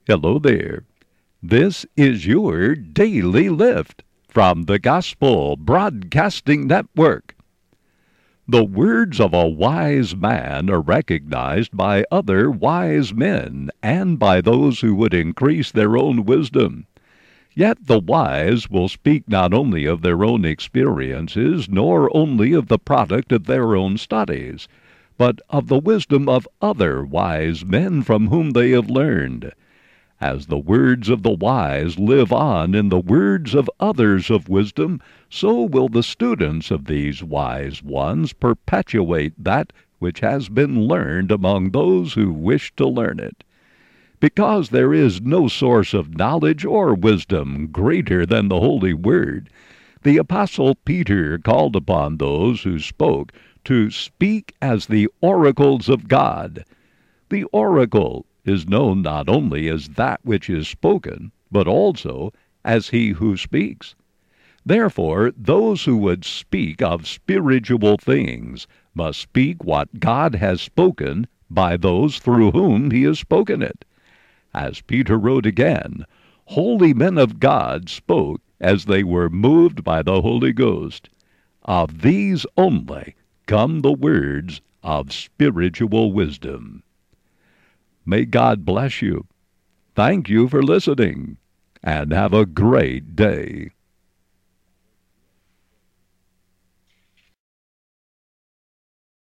Hello there. This is your Daily Lift from the Gospel Broadcasting Network. The words of a wise man are recognized by other wise men and by those who would increase their own wisdom. Yet the wise will speak not only of their own experiences, nor only of the product of their own studies, but of the wisdom of other wise men from whom they have learned. As the words of the wise live on in the words of others of wisdom, so will the students of these wise ones perpetuate that which has been learned among those who wish to learn it. Because there is no source of knowledge or wisdom greater than the Holy Word, the Apostle Peter called upon those who spoke to speak as the oracles of God. The oracle is known not only as that which is spoken, but also as he who speaks. Therefore, those who would speak of spiritual things must speak what God has spoken by those through whom he has spoken it. As Peter wrote again, holy men of God spoke as they were moved by the Holy Ghost. Of these only come the words of spiritual wisdom. May God bless you. Thank you for listening, and have a great day.